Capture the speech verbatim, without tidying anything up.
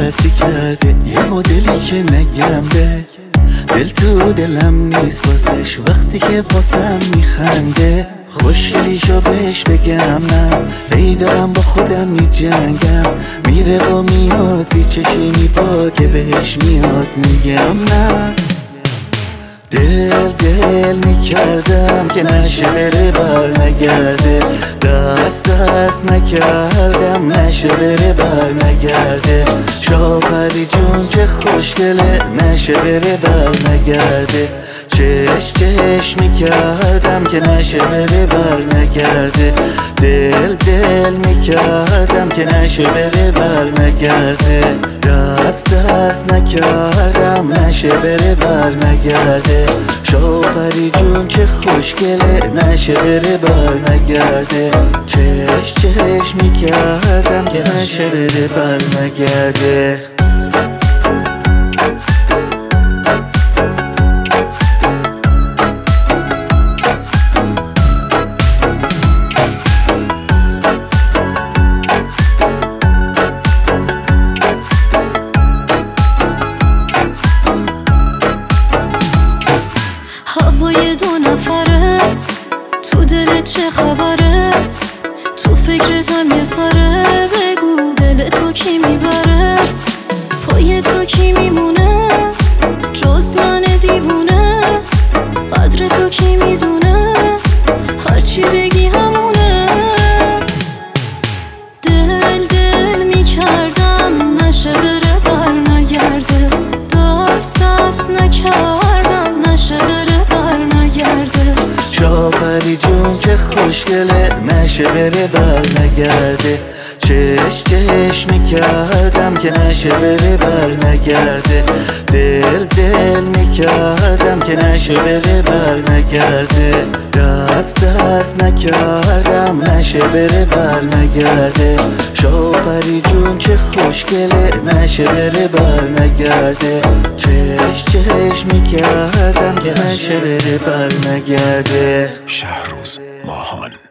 غلطی کرده، یه مدلی که نگم به دل تو دلم نیست واسش، وقتی که واسم میخنده خوشگلیشو بهش بگم نه، هی دارم با خودم میجنگم، میره و میاد زی چشمی با که بهش میاد میگم نه. دل دل میکردم که نشه بره بر نگرده، دست دست نکردم نشه بره بر نگرده، شاپری جون چه خوشگله نشه بره بر نگرده، چش چش میکردم که نشه بره بر نگرده، دل دل میکردم که نشه بره بر نگرده، دست دست نکردم نشه بره بر نگرده، شاپری جون چه خوشگله نشه بره بر نگرده، چش چش میکردم که نشه بره بر نگرده. هوای دو نفره تو دلت چه خبره، تو فکرتم یه سره، بگو دل تو کی میبره، پای تو کی میمونه جز من دیوونه، قدر تو کی میدونه هرچی بگی همونه، دل دل میکردم نشه بره بر نگرده، دست دست نکردم نشه بره شاپری جون چه خوشگله نشه بره بر نگرده، چش چش میکردم که نشه بره بر نگرده، دل دل میکردم که نشه بره بر نگرده، دست دست نکردم نشه بره بر نگرده، شاپری جون چه خوشگله نشه بره بر نگرده، چش چش میکردم که نشه بره بر نگرده. شهروز ماهان.